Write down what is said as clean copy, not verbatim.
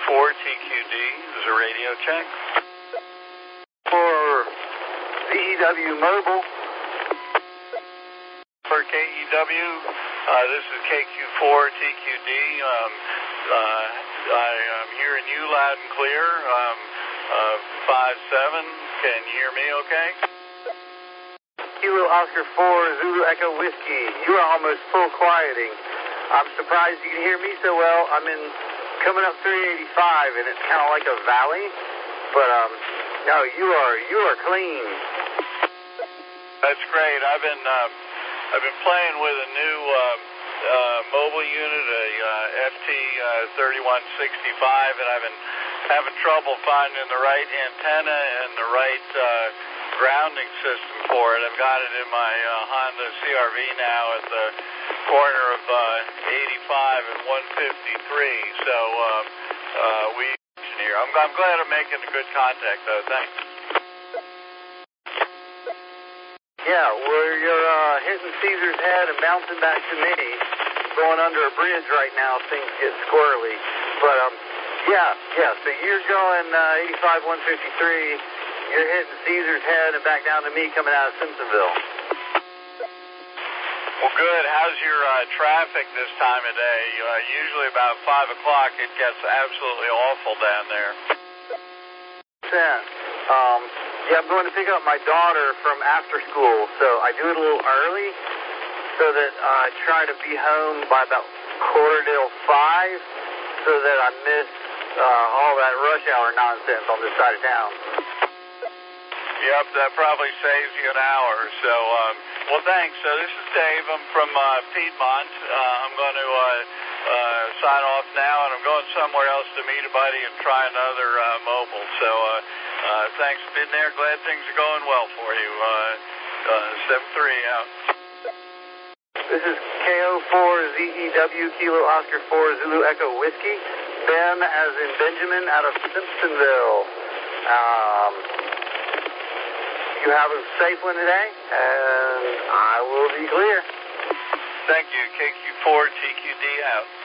KQ4TQD is a radio check. For VEW Mobile. For KEW, this is KQ4TQD. I am hearing you loud and clear. 5-7. Can you hear me okay? Kilo Oscar 4 Zulu Echo Whiskey. You are almost full quieting. I'm surprised you can hear me so well. I'm coming up 385 and it's kind of like a valley, but no, you are clean. That's great. I've been playing with a new mobile unit, a FT3165, and I've been having trouble finding the right antenna and the right grounding system for it. I've got it in my Honda CRV now at the corner of 85 and 153. So we here. I'm glad I'm making a good contact though. Thanks. Yeah, well, you're hitting Caesar's Head and bouncing back to me. Going under a bridge right now, things get squirrely. But yeah. So you're going 85 153. You're hitting Caesar's Head and back down to me coming out of Simpsonville. Well, good. How's your traffic this time of day? Usually about 5 o'clock it gets absolutely awful down there. Yeah, I'm going to pick up my daughter from after school, so I do it a little early so that I try to be home by about 5:15 so that I miss all that rush hour nonsense on this side of town. Yep, that probably saves you an hour. So, well, thanks. So this is Dave. I'm from Piedmont. I'm going to sign off now, and I'm going somewhere else to meet a buddy and try another mobile. So thanks for being there. Glad things are going well for you. 7-3 out. This is KO4ZEW Kilo Oscar 4 Zulu Echo Whiskey. Ben, as in Benjamin, out of Simpsonville. You have a safe one today, and I will be clear. Thank you. KQ4TQD out.